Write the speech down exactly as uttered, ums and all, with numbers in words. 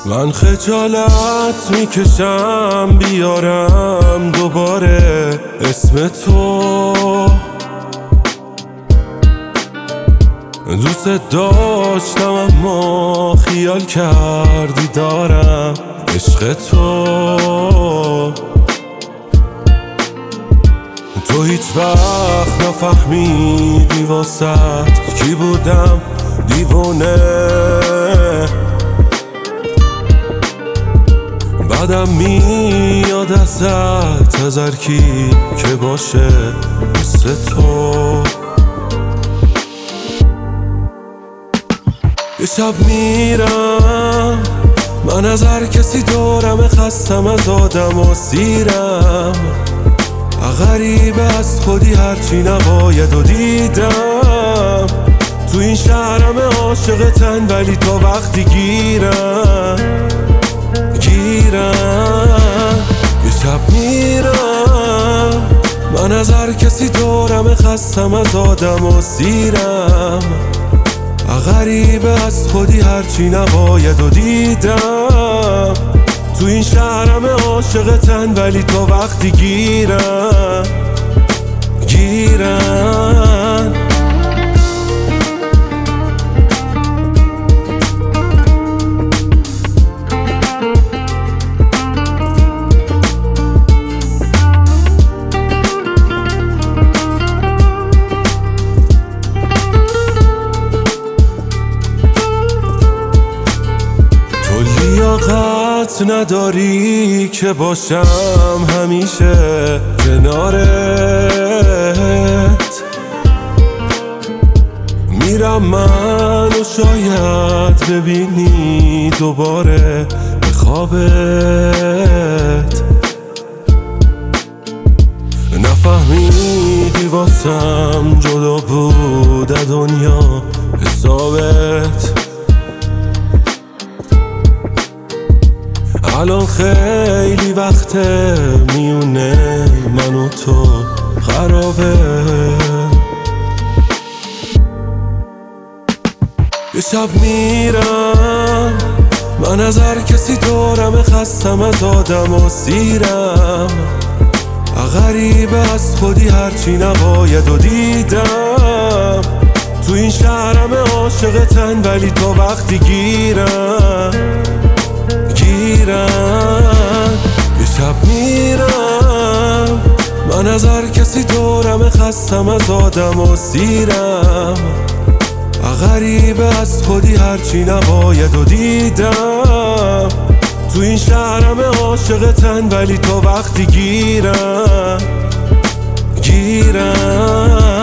من خجالت میکشم بیارم دوباره اسم تو. دوست داشتم اما خیال کردی دارم عشق تو. تو هیچ وقت نفهمیدی واسط کی بودم دیوونه. بعدم میاد ازت از هر کی که باشه مثل تو. یه شب میرم من از هر کسی دورم، خستم از آدم و سیرم. غریبه از خودی هرچی نباید و دیدم. تو این شهرم عاشقتن ولی تا وقتی گیرم گیرم. یه شب میرم من از هر کسی دورم، خستم از آدم و سیرم. غریبه از خودی هرچی نباید و دیدم. تو این شهرم عاشقتن ولی تا وقتی گیرم گیرم. لیاقت نداری که باشم همیشه کنارت. میرم من و شاید ببینی دوباره به خوابت. نفهمیدی واسم جدا بود دنیا حسابت. الان خیلی وقته میونه من و تو خرابه. یه شب میرم من از هر کسی دورم، خستم از آدم و سیرم. غریبه از خودی هرچی نباید و دیدم. تو این شهرم عاشقتن ولی تا وقتی گیرم گیرم. یه شب میرم من از هر کسی دورم، خستم از آدم و سیرم. غریبه از خودی هرچی نباید و دیدم. تو این شهرم عاشقتن ولی تا وقتی گیرم گیرم.